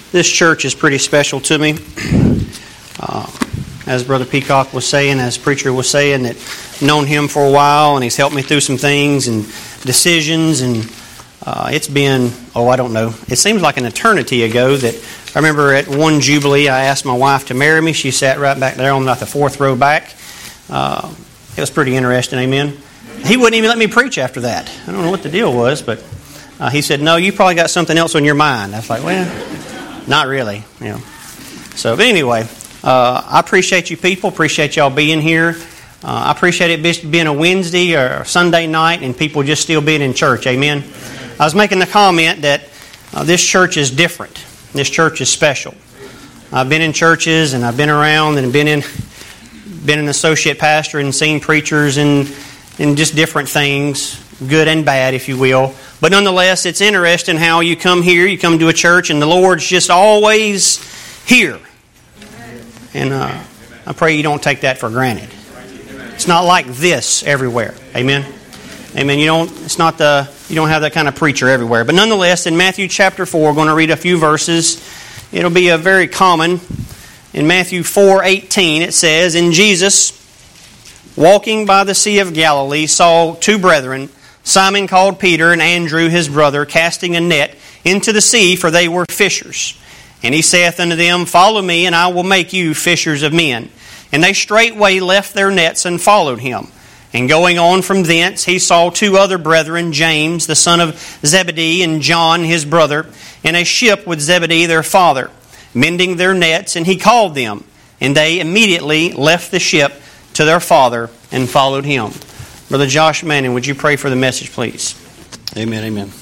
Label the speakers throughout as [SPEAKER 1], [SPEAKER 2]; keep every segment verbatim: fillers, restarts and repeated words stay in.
[SPEAKER 1] This church is pretty special to me. Uh, as Brother Peacock was saying, as Preacher was saying, that I've known him for a while, and he's helped me through some things and decisions, and uh, it's been, oh, I don't know, it seems like an eternity ago that I remember at one Jubilee I asked my wife to marry me. She sat right back there on like the fourth row back. Uh, it was pretty interesting, amen. He wouldn't even let me preach after that. I don't know what the deal was, but uh, he said, no, you probably got something else on your mind. I was like, well... Not really, you know. So, but anyway, uh, I appreciate you people. Appreciate y'all being here. Uh, I appreciate it being a Wednesday or a Sunday night and people just still being in church. Amen. I was making the comment that uh, this church is different. This church is special. I've been in churches and I've been around and been in, been an associate pastor and seen preachers and and just different things, good and bad, if you will. But nonetheless, it's interesting how you come here, you come to a church, and the Lord's just always here. And uh, I pray you don't take that for granted. It's not like this everywhere. Amen. Amen. You don't. It's not the. You don't have that kind of preacher everywhere. But nonetheless, in Matthew chapter four, we're going to read a few verses. It'll be a very common. In Matthew four eighteen, it says, "And Jesus, walking by the Sea of Galilee, saw two brethren, Simon called Peter and Andrew his brother, casting a net into the sea, for they were fishers. And he saith unto them, Follow me, and I will make you fishers of men. And they straightway left their nets and followed him. And going on from thence, he saw two other brethren, James the son of Zebedee, and John his brother, in a ship with Zebedee their father, mending their nets, and he called them. And they immediately left the ship to their father and followed him." Brother Josh Manning, would you pray for the message, please? Amen, amen.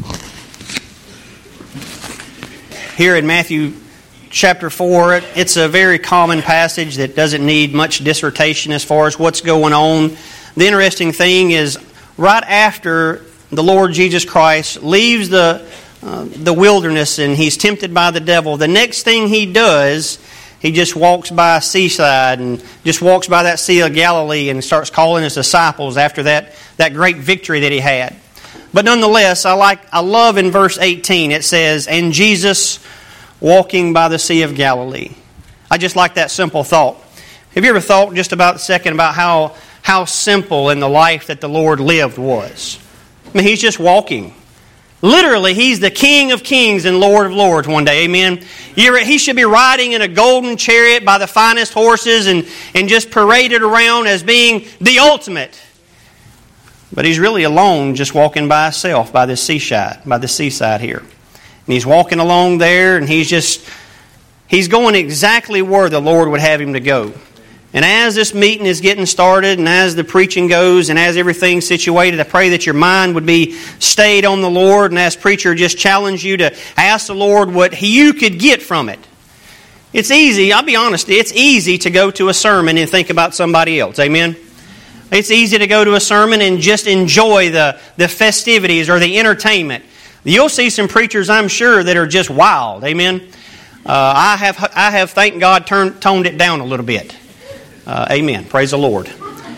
[SPEAKER 1] Here in Matthew chapter four, it's a very common passage that doesn't need much dissertation as far as what's going on. The interesting thing is, right after the Lord Jesus Christ leaves the, uh, the wilderness and he's tempted by the devil, the next thing he does, he just walks by a seaside and just walks by that Sea of Galilee and starts calling his disciples after that, that great victory that he had. But nonetheless, I like I love in verse eighteen, it says, "And Jesus walking by the Sea of Galilee." I just like that simple thought. Have you ever thought just about a second about how, how simple in the life that the Lord lived was? I mean, he's just walking. Literally, he's the King of Kings and Lord of Lords one day. Amen. You're, he should be riding in a golden chariot by the finest horses and, and just paraded around as being the ultimate. But he's really alone, just walking by himself by the seaside, by the seaside here. And he's walking along there, and he's just he's going exactly where the Lord would have him to go. And as this meeting is getting started, and as the preaching goes, and as everything's situated, I pray that your mind would be stayed on the Lord, and as preacher, just challenge you to ask the Lord what you could get from it. It's easy, I'll be honest, it's easy to go to a sermon and think about somebody else. Amen? It's easy to go to a sermon and just enjoy the, the festivities or the entertainment. You'll see some preachers, I'm sure, that are just wild. Amen? Uh, I have, I have, thank God, turned, toned it down a little bit. Uh, amen. Praise the Lord.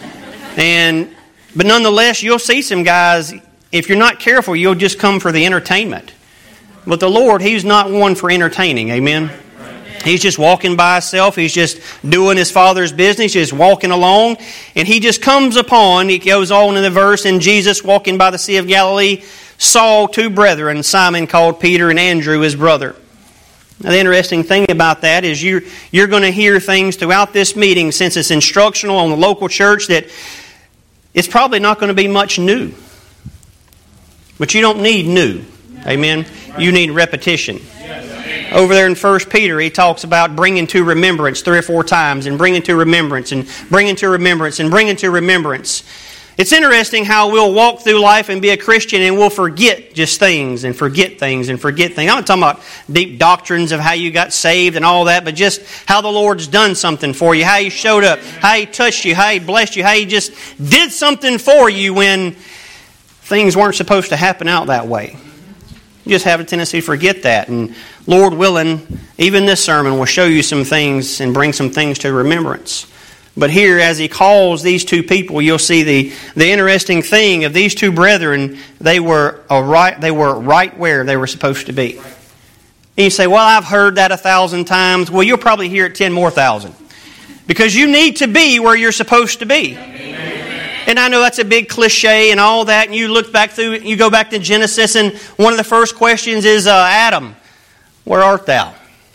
[SPEAKER 1] And but nonetheless, you'll see some guys, if you're not careful, you'll just come for the entertainment. But the Lord, He's not one for entertaining. Amen. He's just walking by himself. He's just doing His Father's business, just walking along. And He just comes upon, He goes on in the verse, and Jesus, walking by the Sea of Galilee, saw two brethren, Simon called Peter and Andrew his brother. Now, the interesting thing about that is you're, you're going to hear things throughout this meeting, since it's instructional on the local church, that it's probably not going to be much new. But you don't need new. Amen? You need repetition. Over there in First Peter, he talks about bringing to remembrance three or four times, and bringing to remembrance, and bringing to remembrance, and bringing to remembrance. It's interesting how we'll walk through life and be a Christian and we'll forget just things and forget things and forget things. I'm not talking about deep doctrines of how you got saved and all that, but just how the Lord's done something for you, how He showed up, how He touched you, how He blessed you, how He just did something for you when things weren't supposed to happen out that way. You just have a tendency to forget that. And Lord willing, even this sermon will show you some things and bring some things to remembrance. But here, as He calls these two people, you'll see the, the interesting thing of these two brethren. They were a right. They were right where they were supposed to be. And you say, well, I've heard that a thousand times. Well, you'll probably hear it ten more thousand. Because you need to be where you're supposed to be. Amen. And I know that's a big cliche and all that. And you look back through, you go back to Genesis, and one of the first questions is, uh, Adam, where art thou?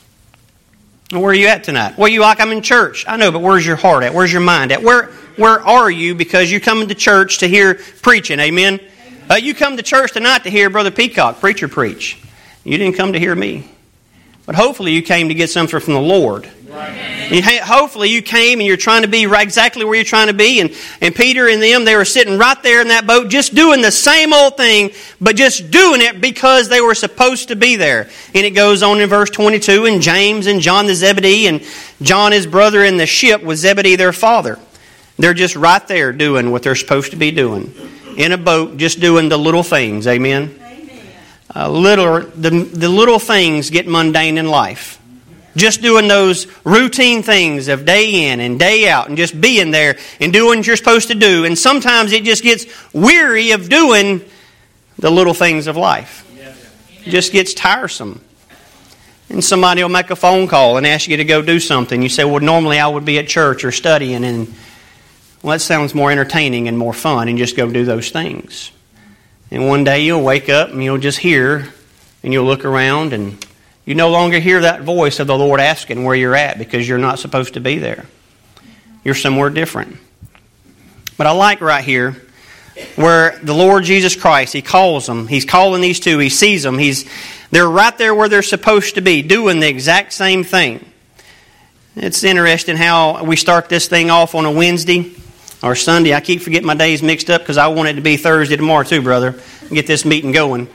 [SPEAKER 1] Where are you at tonight? Well, you like, I'm in church. I know, but where's your heart at? Where's your mind at? Where where are you? Because you're coming to church to hear preaching. Amen? Uh, you come to church tonight to hear Brother Peacock, preacher, preach. You didn't come to hear me. But hopefully you came to get something from the Lord. And hopefully you came and you're trying to be right exactly where you're trying to be. And, and Peter and them, they were sitting right there in that boat just doing the same old thing, but just doing it because they were supposed to be there. And it goes on in verse twenty-two, and James and John the Zebedee, and John his brother in the ship with Zebedee their father. They're just right there doing what they're supposed to be doing. In a boat, just doing the little things. Amen? Uh, little, the, the little things get mundane in life. Just doing those routine things of day in and day out and just being there and doing what you're supposed to do. And sometimes it just gets weary of doing the little things of life. It just gets tiresome. And somebody will make a phone call and ask you to go do something. You say, well, normally I would be at church or studying. And well, that sounds more entertaining and more fun, and just go do those things. And one day you'll wake up and you'll just hear, and you'll look around, and you no longer hear that voice of the Lord asking where you're at, because you're not supposed to be there. You're somewhere different. But I like right here where the Lord Jesus Christ, He calls them. He's calling these two. He sees them. He's, they're right there where they're supposed to be, doing the exact same thing. It's interesting how we start this thing off on a Wednesday or Sunday. I keep forgetting my days mixed up because I want it to be Thursday tomorrow too, brother. Get this meeting going.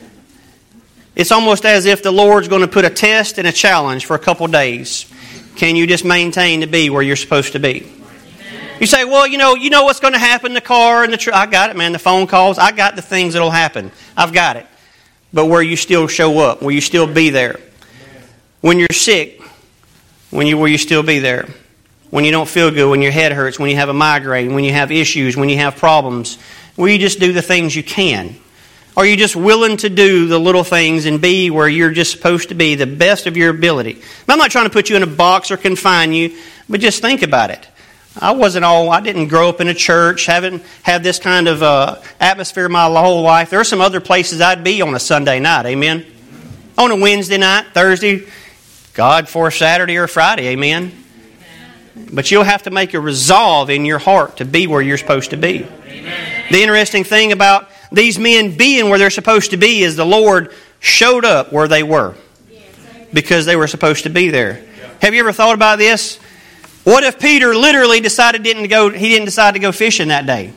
[SPEAKER 1] It's almost as if the Lord's going to put a test and a challenge for a couple days. Can you just maintain to be where you're supposed to be? You say, well, you know, you know what's going to happen in the car and the tr- I got it, man. The phone calls, I got the things that'll happen. I've got it. But where you still show up, will you still be there? When you're sick, when you will you still be there? When you don't feel good, when your head hurts, when you have a migraine, when you have issues, when you have problems, will you just do the things you can? Are you just willing to do the little things and be where you're just supposed to be, the best of your ability? I'm not trying to put you in a box or confine you, but just think about it. I wasn't all, I didn't grow up in a church, haven't had this kind of uh, atmosphere my whole life. There are some other places I'd be on a Sunday night, amen? On a Wednesday night, Thursday, God, for Saturday or Friday, amen? But you'll have to make a resolve in your heart to be where you're supposed to be. Amen. The interesting thing about these men being where they're supposed to be is the Lord showed up where they were because they were supposed to be there. Have you ever thought about this? What if Peter literally decided didn't go? He didn't decide to go fishing that day.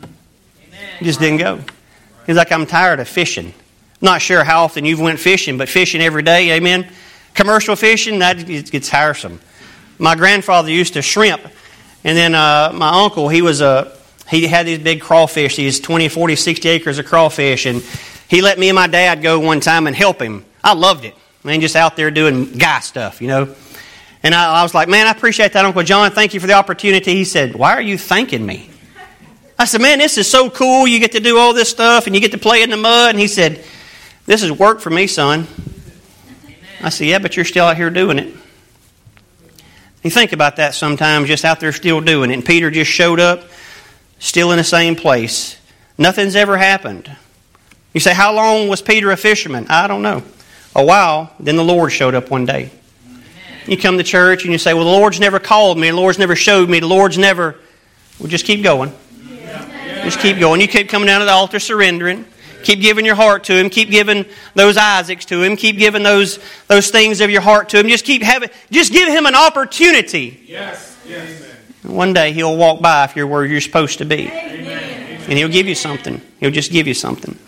[SPEAKER 1] He just didn't go. He's like, I'm tired of fishing. Not sure how often you've went fishing, but fishing every day, amen. Commercial fishing, that gets tiresome. My grandfather used to shrimp, and then uh, my uncle, he was a he had these big crawfish, these twenty, forty, sixty acres of crawfish, and he let me and my dad go one time and help him. I loved it. I mean, just out there doing guy stuff, you know. And I, I was like, man, I appreciate that, Uncle John. Thank you for the opportunity. He said, why are you thanking me? I said, man, this is so cool. You get to do all this stuff, and you get to play in the mud. And he said, this is work for me, son. I said, yeah, but you're still out here doing it. You think about that sometimes, just out there still doing it. And Peter just showed up, still in the same place. Nothing's ever happened. You say, how long was Peter a fisherman? I don't know. A while. Then the Lord showed up one day. You come to church and you say, well, the Lord's never called me. The Lord's never showed me. The Lord's never... Well, just keep going. Just keep going. You keep coming down to the altar surrendering. Keep giving your heart to Him. Keep giving those Isaacs to Him. Keep giving those those things of your heart to Him. Just keep having. Just give Him an opportunity. Yes. Yes. One day He'll walk by if you're where you're supposed to be, Amen. And He'll give you something. He'll just give you something.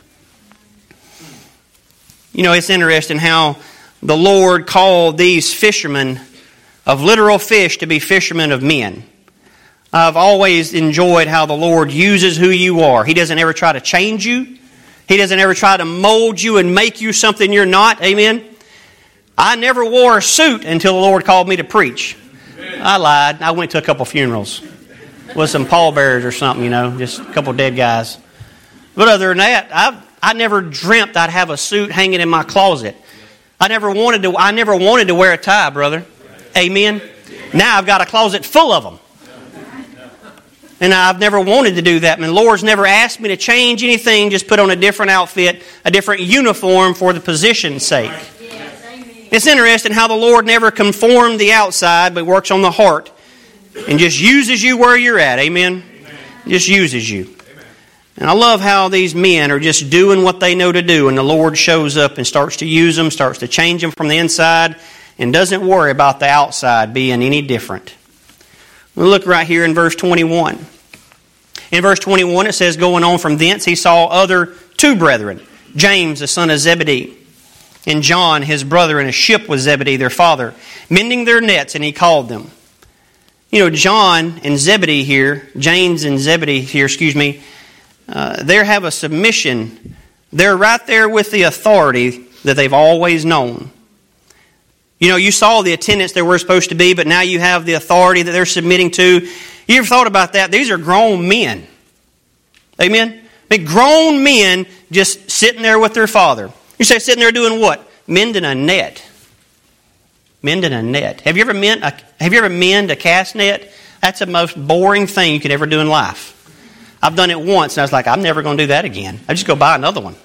[SPEAKER 1] You know, it's interesting how the Lord called these fishermen of literal fish to be fishermen of men. I've always enjoyed how the Lord uses who you are. He doesn't ever try to change you. He doesn't ever try to mold you and make you something you're not. Amen? I never wore a suit until the Lord called me to preach. I lied. I went to a couple funerals with some pallbearers or something, you know, just a couple dead guys. But other than that, I I never dreamt I'd have a suit hanging in my closet. I never wanted to, I never wanted to wear a tie, brother. Amen? Now I've got a closet full of them. And I've never wanted to do that. And the Lord's never asked me to change anything, just put on a different outfit, a different uniform for the position's sake. It's interesting how the Lord never conformed the outside, but works on the heart and just uses you where you're at. Amen? Just uses you. And I love how these men are just doing what they know to do, and the Lord shows up and starts to use them, starts to change them from the inside, and doesn't worry about the outside being any different. We'll look right here in verse twenty-one. In verse twenty-one it says, going on from thence he saw other two brethren, James the son of Zebedee, and John his brother in a ship with Zebedee their father, mending their nets, and he called them. You know, John and Zebedee here, James and Zebedee here, excuse me, uh, they have a submission. They're right there with the authority that they've always known. You know, you saw the attendance they were supposed to be, but now you have the authority that they're submitting to. You ever thought about that? These are grown men. Amen? I mean, grown men just sitting there with their father. You say sitting there doing what? Mending a net. Mending a net. Have you ever mend a, have you ever mend a cast net? That's the most boring thing you could ever do in life. I've done it once, and I was like, I'm never going to do that again. I just go buy another one.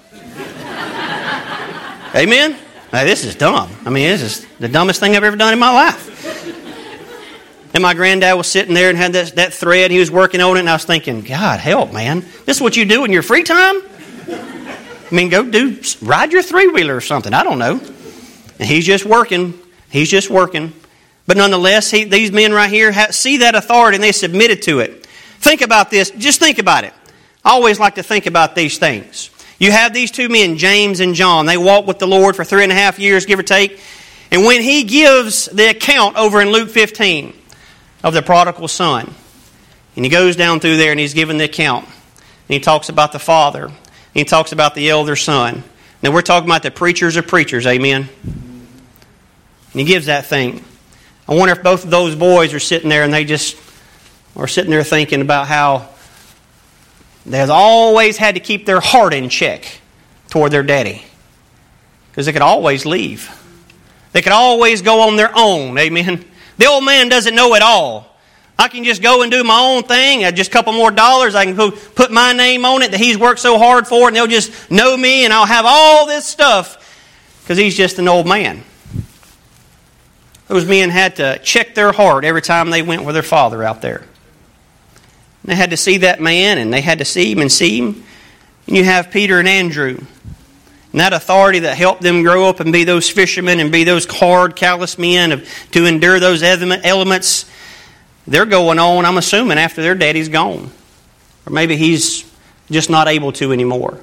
[SPEAKER 1] Amen? Now, this is dumb. I mean, this is the dumbest thing I've ever done in my life. And my granddad was sitting there and had that, that thread. He was working on it, and I was thinking, God, help, man. This is what you do in your free time? I mean, go do, ride your three-wheeler or something. I don't know. And he's just working. He's just working. But nonetheless, he, these men right here have, see that authority, and they submitted to it. Think about this. Just think about it. I always like to think about these things. You have these two men, James and John. They walked with the Lord for three and a half years, give or take. And when he gives the account over in Luke fifteen of the prodigal son, and he goes down through there and he's given the account, and he talks about the father, and he talks about the elder son. Now we're talking about the preachers of preachers, amen? And he gives that thing. I wonder if both of those boys are sitting there and they just are sitting there thinking about how they've always had to keep their heart in check toward their daddy. Because they could always leave. They could always go on their own. Amen. The old man doesn't know it all. I can just go and do my own thing. Just a couple more dollars. I can put my name on it that he's worked so hard for. And they'll just know me and I'll have all this stuff. Because he's just an old man. Those men had to check their heart every time they went with their father out there. They had to see that man, and they had to see him and see him. And you have Peter and Andrew. And that authority that helped them grow up and be those fishermen and be those hard, callous men of, to endure those elements, they're going on, I'm assuming, after their daddy's gone. Or maybe he's just not able to anymore.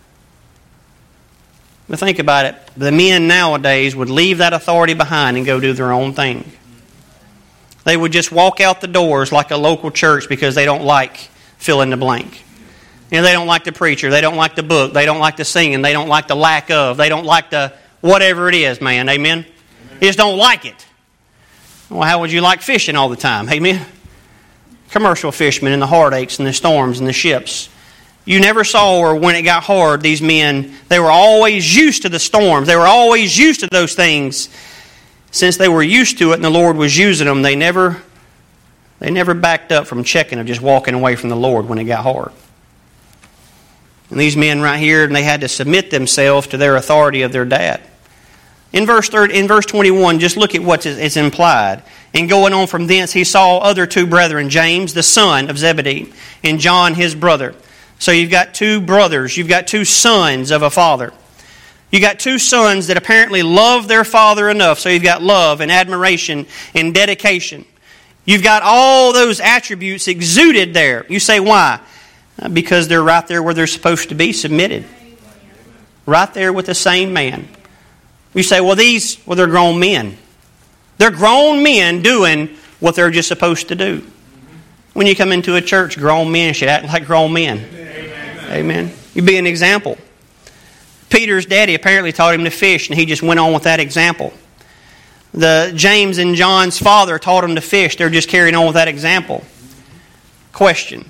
[SPEAKER 1] But think about it. The men nowadays would leave that authority behind and go do their own thing. They would just walk out the doors like a local church because they don't like fill in the blank. You know, they don't like the preacher. They don't like the book. They don't like the singing. They don't like the lack of. They don't like the whatever it is, man. Amen? Amen. They just don't like it. Well, how would you like fishing all the time? Amen? Commercial fishermen and the heartaches and the storms and the ships. You never saw where when it got hard, these men, they were always used to the storms. They were always used to those things. Since they were used to it and the Lord was using them, they never they never backed up from checking of just walking away from the Lord when it got hard. And these men right here, they had to submit themselves to their authority of their dad. In verse thirty, in verse twenty-one, just look at what is implied. And going on from thence, he saw other two brethren, James, the son of Zebedee, and John, his brother. So you've got two brothers, you've got two sons of a father. You got two sons that apparently love their father enough. So you've got love and admiration and dedication. You've got all those attributes exuded there. You say, why? Because they're right there where they're supposed to be, submitted. Right there with the same man. You say, well, these, well, they're grown men. They're grown men doing what they're just supposed to do. When you come into a church, grown men should act like grown men. Amen. Amen. You be an example. Peter's daddy apparently taught him to fish, and he just went on with that example. The James and John's father taught him to fish. They're just carrying on with that example. Question.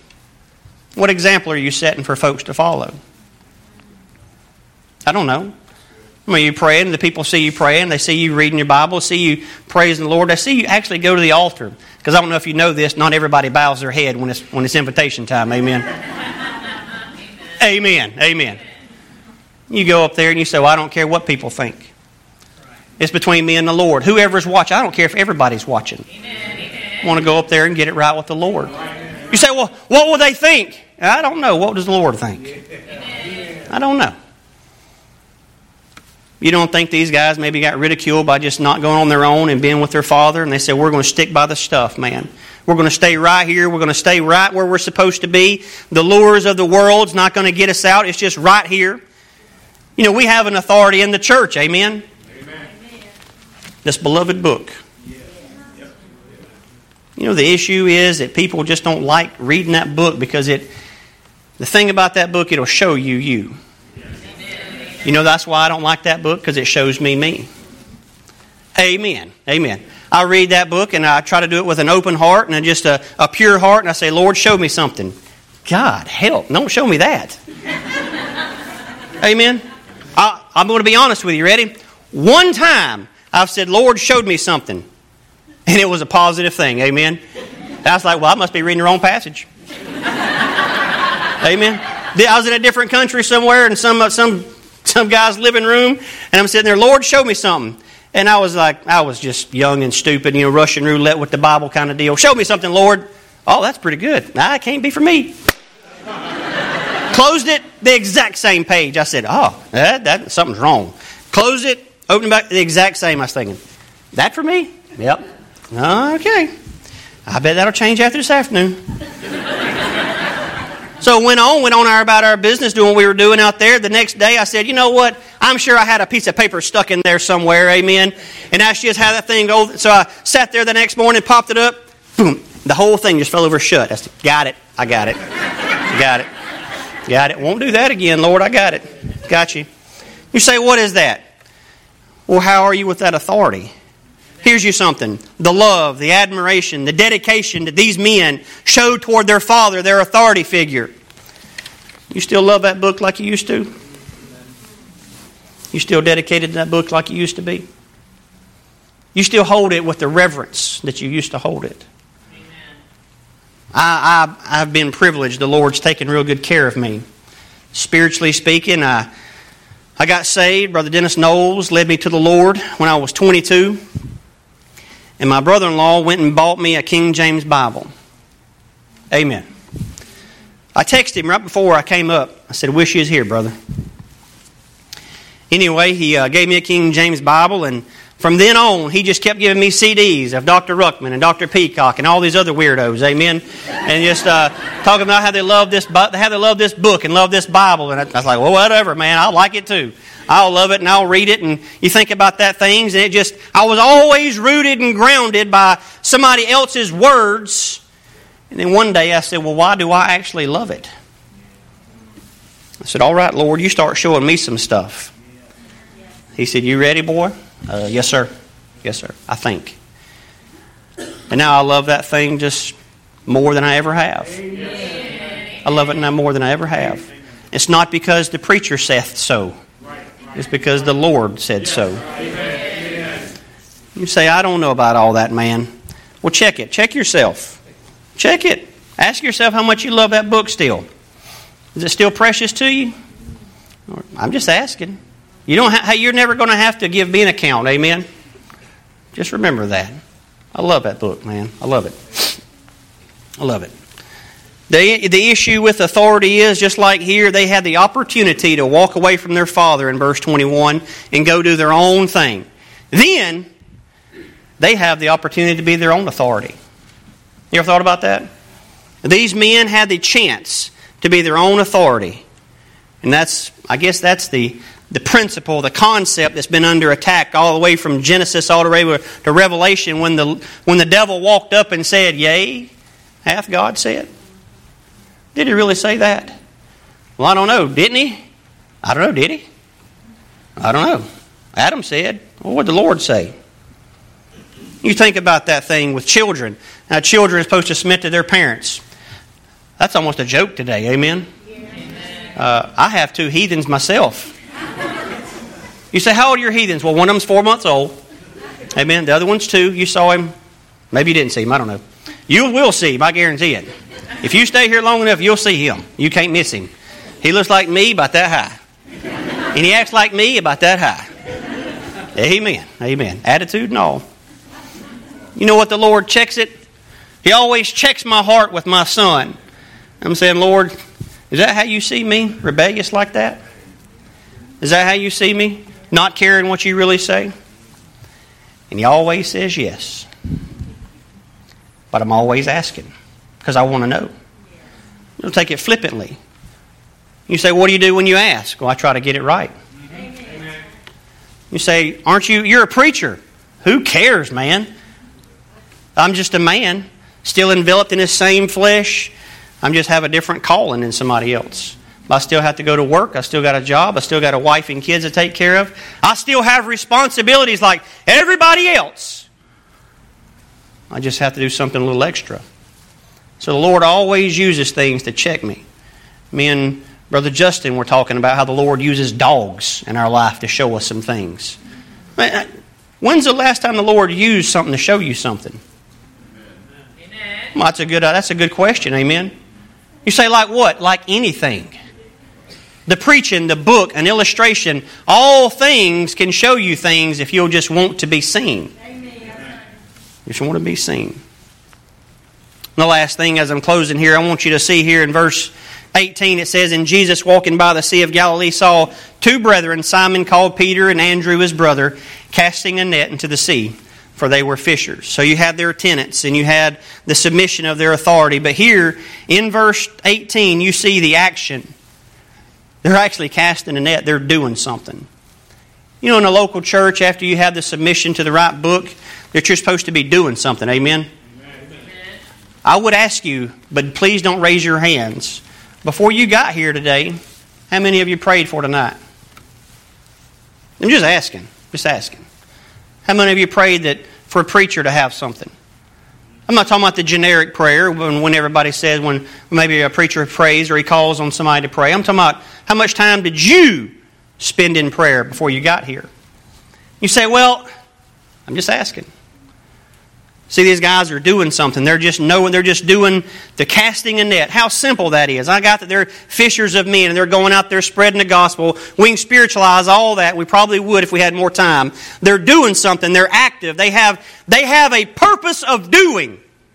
[SPEAKER 1] What example are you setting for folks to follow? I don't know. I mean, you praying, and the people see you praying. They see you reading your Bible, see you praising the Lord. They see you actually go to the altar. Because I don't know if you know this, not everybody bows their head when it's when it's invitation time. Amen. Amen. Amen. You go up there and you say, well, I don't care what people think. It's between me and the Lord. Whoever's watching, I don't care if everybody's watching. I want to go up there and get it right with the Lord. You say, well, what will they think? I don't know. What does the Lord think? I don't know. You don't think these guys maybe got ridiculed by just not going on their own and being with their father? And they said, we're going to stick by the stuff, man. We're going to stay right here. We're going to stay right where we're supposed to be. The lures of the world's not going to get us out. It's just right here. You know, we have an authority in the church. Amen? Amen. This beloved book. You know, the issue is that people just don't like reading that book because it. The thing about that book, it'll show you you. You know, that's why I don't like that book, because it shows me me. Amen. Amen. I read that book and I try to do it with an open heart and just a, a pure heart, and I say, Lord, show me something. God, help. Don't show me that. Amen. I, I'm going to be honest with you. Ready? One time I've said, Lord, showed me something. And it was a positive thing. Amen. I was like, well, I must be reading the wrong passage. Amen. I was in a different country somewhere in some some some guy's living room, and I'm sitting there, Lord, show me something. And I was like, I was just young and stupid, you know, Russian roulette with the Bible kind of deal. Show me something, Lord. Oh, that's pretty good. Nah, it can't be for me. Closed it, the exact same page. I said, oh, that, that something's wrong. Closed it, opened it back, the exact same. I was thinking, that for me? Yep. Okay. I bet that'll change after this afternoon. So went on, went on our, about our business, doing what we were doing out there. The next day I said, you know what? I'm sure I had a piece of paper stuck in there somewhere, amen. And I just had that thing go. So I sat there the next morning, popped it up, boom. The whole thing just fell over shut. I said, got it. I got it. Got it. Got it. Won't do that again, Lord. I got it. Got you. You say, what is that? Well, how are you with that authority? Here's you something. The love, the admiration, the dedication that these men showed toward their father, their authority figure. You still love that book like you used to? You still dedicated to that book like you used to be? You still hold it with the reverence that you used to hold it? I, I, I've been privileged. The Lord's taken real good care of me. Spiritually speaking, I, I got saved. Brother Dennis Knowles led me to the Lord when I was twenty-two. And my brother-in-law went and bought me a King James Bible. Amen. I texted him right before I came up. I said, wish you was here, brother. Anyway, he uh, gave me a King James Bible, and from then on, he just kept giving me C Ds of Doctor Ruckman and Doctor Peacock and all these other weirdos. Amen. And just uh, talking about how they love this, how they love this book and love this Bible. And I was like, well, whatever, man. I like it too. I'll love it and I'll read it. And you think about that things, and it just, I was always rooted and grounded by somebody else's words. And then one day I said, well, why do I actually love it? I said, all right, Lord, you start showing me some stuff. He said, you ready, boy? Uh, yes, sir. Yes, sir. I think. And now I love that thing just more than I ever have. I love it now more than I ever have. It's not because the preacher saith so. It's because the Lord said so. You say, I don't know about all that, man. Well, check it. Check yourself. Check it. Ask yourself how much you love that book still. Is it still precious to you? I'm just asking. You don't. Ha- you're never going to have to give me an account. Amen. Just remember that. I love that book, man. I love it. I love it. The, the issue with authority is, just like here, they had the opportunity to walk away from their father in verse twenty-one and go do their own thing. Then, they have the opportunity to be their own authority. You ever thought about that? These men had the chance to be their own authority. And that's, I guess that's the, the principle, the concept that's been under attack all the way from Genesis all the way to Revelation, when the, when the devil walked up and said, yea, hath God said? Did he really say that? Well, I don't know. Didn't he? I don't know. Did he? I don't know. Adam said. Well, what did the Lord say? You think about that thing with children. Now, children are supposed to submit to their parents. That's almost a joke today. Amen? Uh, I have two heathens myself. You say, how old are your heathens? Well, one of them's four months old. Amen. The other one's two. You saw him. Maybe you didn't see him. I don't know. You will see him. I guarantee it. If you stay here long enough, you'll see him. You can't miss him. He looks like me about that high. And he acts like me about that high. Amen. Amen. Attitude and all. You know what? The Lord checks it. He always checks my heart with my son. I'm saying, Lord, is that how you see me? Rebellious like that? Is that how you see me? Not caring what you really say? And he always says yes. But I'm always asking because I want to know. Don't take it flippantly. You say, what do you do when you ask? Well, I try to get it right. Amen. You say, aren't you, you're a preacher. Who cares, man? I'm just a man, still enveloped in this same flesh. I just have a different calling than somebody else. I still have to go to work. I still got a job. I still got a wife and kids to take care of. I still have responsibilities like everybody else. I just have to do something a little extra. So the Lord always uses things to check me. Me and Brother Justin were talking about how the Lord uses dogs in our life to show us some things. When's the last time the Lord used something to show you something? Amen. Well, that's a good, that's a good question. Amen. You say, like what? Like anything. The preaching, the book, an illustration, all things can show you things if you'll just want to be seen. Amen. You just want to be seen. The last thing as I'm closing here, I want you to see here in verse eighteen, it says, and Jesus walking by the Sea of Galilee saw two brethren, Simon called Peter and Andrew his brother, casting a net into the sea, for they were fishers. So you had their attendance and you had the submission of their authority. But here in verse eighteen, you see the action. They're actually casting a net. They're doing something. You know, in a local church, after you have the submission to the right book, that you're supposed to be doing something. Amen? Amen. I would ask you, but please don't raise your hands. Before you got here today, how many of you prayed for tonight? I'm just asking. Just asking. How many of you prayed that for a preacher to have something? I'm not talking about the generic prayer when, when everybody says, when maybe a preacher prays or he calls on somebody to pray. I'm talking about how much time did you spend in prayer before you got here? You say, well, I'm just asking. See, these guys are doing something. They're just knowing, they're just doing the casting a net. How simple that is. I got that they're fishers of men and they're going out there spreading the gospel. We can spiritualize all that. We probably would if we had more time. They're doing something. They're active. They have, they have a purpose of doing.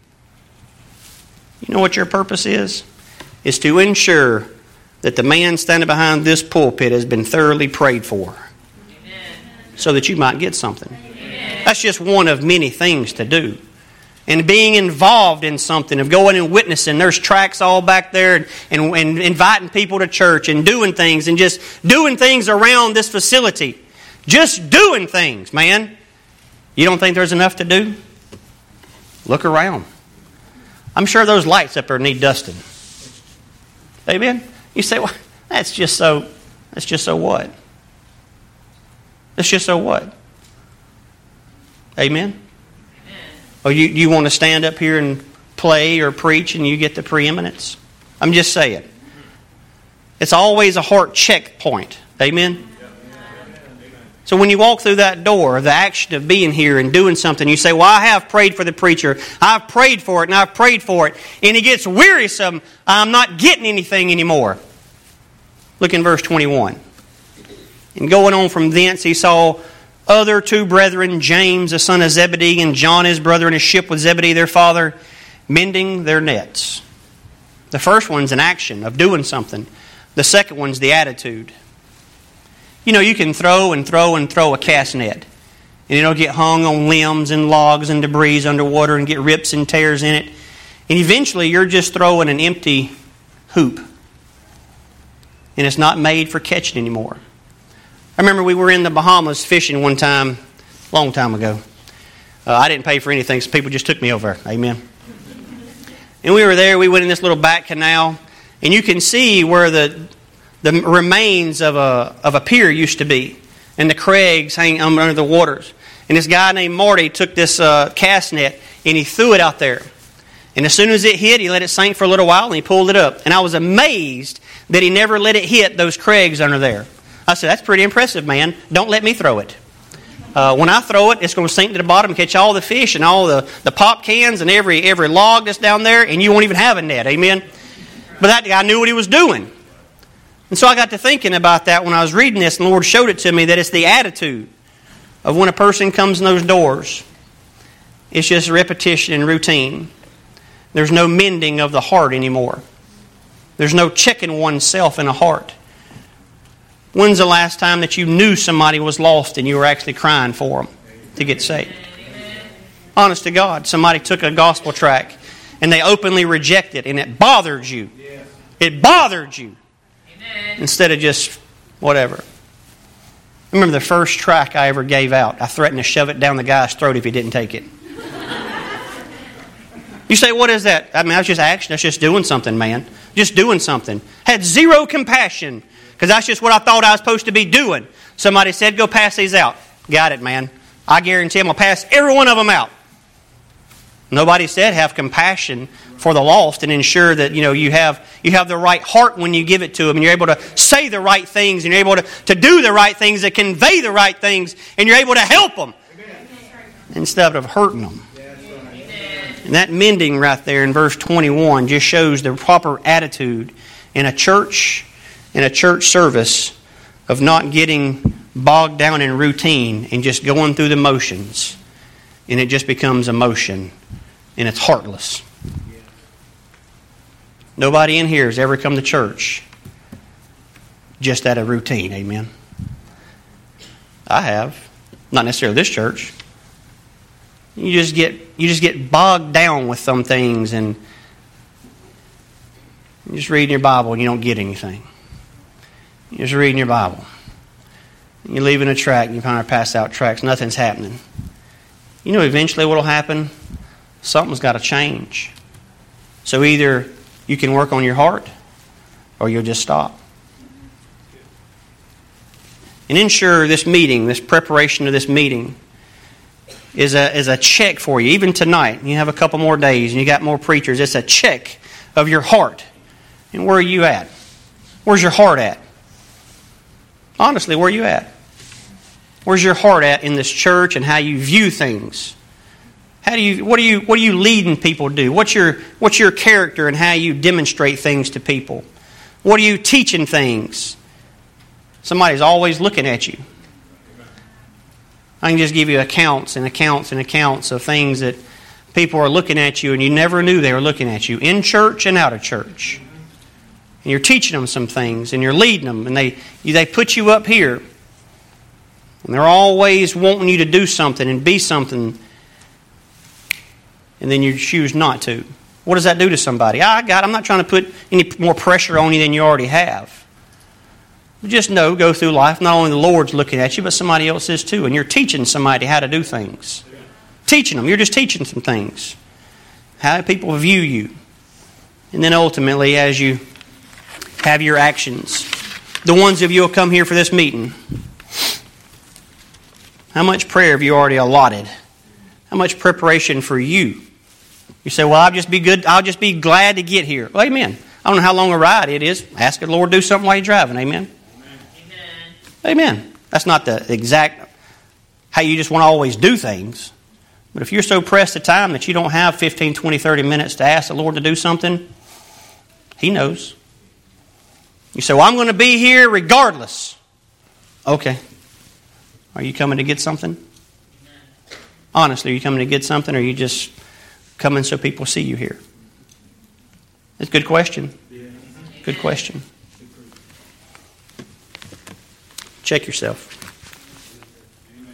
[SPEAKER 1] You know what your purpose is? Is to ensure that the man standing behind this pulpit has been thoroughly prayed for. Amen. So that you might get something. Amen. That's just one of many things to do. And being involved in something, of going and witnessing. There's tracts all back there and, and, and inviting people to church and doing things and just doing things around this facility. Just doing things, man. You don't think there's enough to do? Look around. I'm sure those lights up there need dusting. Amen? You say, well, that's just so, that's just so what? That's just so what? Amen? Or you, you want to stand up here and play or preach and you get the preeminence? I'm just saying. It's always a heart check point. Amen? So when you walk through that door, the action of being here and doing something, you say, well, I have prayed for the preacher. I've prayed for it and I've prayed for it. And it gets wearisome. I'm not getting anything anymore. Look in verse twenty-one. And going on from thence, he saw other two brethren, James the son of Zebedee and John his brother in a ship with Zebedee their father, mending their nets. The first one's an action of doing something. The second one's the attitude. You know, you can throw and throw and throw a cast net. And it'll get hung on limbs and logs and debris underwater and get rips and tears in it. And eventually you're just throwing an empty hoop. And it's not made for catching anymore. I remember we were in the Bahamas fishing one time, a long time ago. Uh, I didn't pay for anything, so people just took me over. Amen. And we were there, we went in this little back canal, and you can see where the the remains of a of a pier used to be, and the crags hanging under the waters. And this guy named Marty took this uh, cast net, and he threw it out there. And as soon as it hit, he let it sink for a little while, and he pulled it up. And I was amazed that he never let it hit those crags under there. I said, that's pretty impressive, man. Don't let me throw it. Uh, when I throw it, it's going to sink to the bottom and catch all the fish and all the, the pop cans and every every log that's down there, and you won't even have a net. Amen? But that guy knew what he was doing. And so I got to thinking about that when I was reading this, and the Lord showed it to me that it's the attitude of when a person comes in those doors. It's just repetition and routine. There's no mending of the heart anymore. There's no checking oneself in a heart. When's the last time that you knew somebody was lost and you were actually crying for them to get saved? Honest to God, somebody took a gospel tract and they openly rejected it, and it bothered you. It bothered you. Instead of just whatever. I remember the first tract I ever gave out. I threatened to shove it down the guy's throat if he didn't take it. You say, what is that? I mean, that's just action. That's just doing something, man. Just doing something. Had zero compassion. Because that's just what I thought I was supposed to be doing. Somebody said, go pass these out. Got it, man. I guarantee I'm going to pass every one of them out. Nobody said have compassion for the lost and ensure that you know you have you have the right heart when you give it to them, and you're able to say the right things, and you're able to, to do the right things, that convey the right things, and you're able to help them. Amen. Instead of hurting them. And that mending right there in verse twenty-one just shows the proper attitude in a church, in a church service, of not getting bogged down in routine and just going through the motions. And it just becomes emotion. And it's heartless. Nobody in here has ever come to church just out of routine. Amen. I have. Not necessarily this church. You just get you just get bogged down with some things, and you just read your Bible and you don't get anything. You're just reading your Bible. You're leaving a tract and you kind of pass out tracts. Nothing's happening. You know eventually what will happen? Something's got to change. So either you can work on your heart or you'll just stop. And ensure this meeting, this preparation of this meeting, is a is a check for you. Even tonight, you have a couple more days and you got more preachers. It's a check of your heart. And where are you at? Where's your heart at? Honestly, where are you at? Where's your heart at in this church and how you view things? How do you what do you what are you leading people to do? What's your what's your character and how you demonstrate things to people? What are you teaching things? Somebody's always looking at you. I can just give you accounts and accounts and accounts of things that people are looking at you and you never knew they were looking at you, in church and out of church. And you're teaching them some things and you're leading them, and they they put you up here. And they're always wanting you to do something and be something, and then you choose not to. What does that do to somebody? I got I'm not trying to put any more pressure on you than you already have. Just know, go through life, not only the Lord's looking at you, but somebody else is too. And you're teaching somebody how to do things. Teaching them. You're just teaching some things. How people view you. And then ultimately, as you have your actions, the ones of you who come here for this meeting, how much prayer have you already allotted? How much preparation for you? You say, well, I'll just be good. I'll just be glad to get here. Well, amen. I don't know how long a ride it is. Ask the Lord to do something while you're driving. Amen. Amen. That's not the exact how you just want to always do things. But if you're so pressed for time that you don't have fifteen, twenty, thirty minutes to ask the Lord to do something, He knows. You say, well, I'm going to be here regardless. Okay. Are you coming to get something? Honestly, are you coming to get something, or are you just coming so people see you here? It's a good question. Good question. Check yourself.